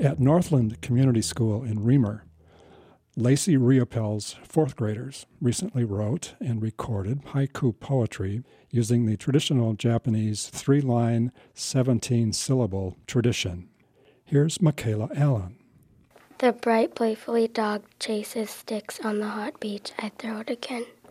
At Northland Community School in Reamer, Lacey Riopel's fourth graders recently wrote and recorded haiku poetry using the traditional Japanese 3-line, 17-syllable tradition. Here's Michaela Allen. The bright, playfully dog chases sticks on the hot beach. I throw it again.